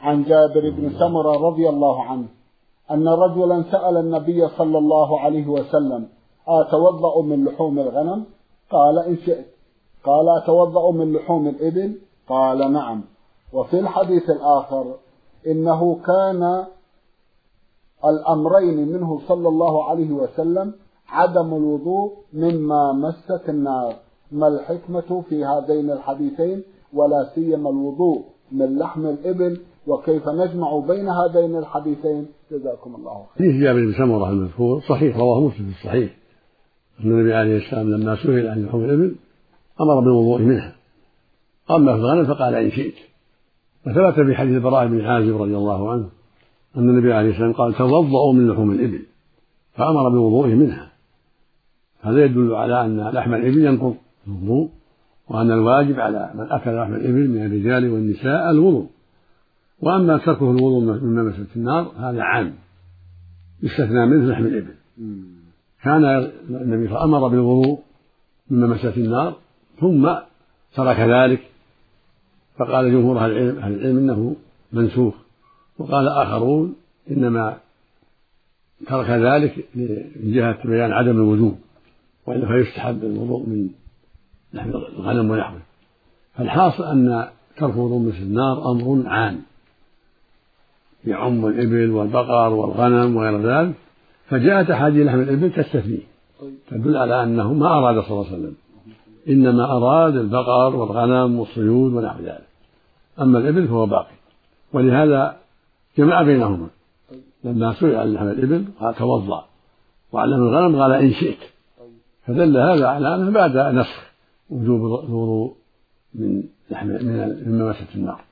عن جابر بن سمرة رضي الله عنه أن رجلا سأل النبي صلى الله عليه وسلم: أتوضأ من لحوم الغنم؟ قال: إن شئت. قال: أتوضأ من لحوم الإبل؟ قال: نعم. وفي الحديث الآخر إنه كان الأمرين منه صلى الله عليه وسلم عدم الوضوء مما مست النار. ما الحكمة في هذين الحديثين ولا سيما الوضوء من لحم الإبل، وكيف نجمع بين هذين الحديثين؟ جزاكم الله خير. حديث جابر بن سمرة المذكور صحيح، رواه مسلم في الصحيح أن النبي عليه السلام لما سئل عن لحوم الإبل أمر بالوضوء منها، أما في الغنم فقال: إن شئت. وثبت في حديث البراء بن عازب رضي الله عنه أن النبي عليه السلام قال: توضؤوا من لحوم الإبل، فأمر بالوضوء منها. هذا يدل على أن لحم الإبل ينقض الوضوء، وأن الواجب على من أكل لحم الإبل من الرجال والنساء الوضوء. وأما تركه الوضوء مما مست النار هذا عام يستثنى منه لحم الإبل. كان النبي أمر بالوضوء مما مست النار ثم ترك ذلك، فقال جمهور أهل العلم إنه منسوخ، وقال آخرون إنما ترك ذلك من جهة بيان عدم الوجوب، وإلا فيستحب الوضوء من لحم الغنم ولحمه. فالحاصل أن ترك الوضوء من النار أمر عام يعم الإبل والبقر والغنم وغير ذلك، فجاءت أحاديث لحم الإبل تستثنيه تدل على أنه ما أراد صلى الله عليه وسلم، إنما أراد البقر والغنم والصيود ونحو ذلك، أما الإبل فهو باقي. ولهذا جمع بينهما، لما سئل عن لحم الإبل قال: توضأ، وعن لحم الغنم قال: إن شئت. فدل هذا على أنه بعد نسخ وجوب الوضوء من مما مست النار.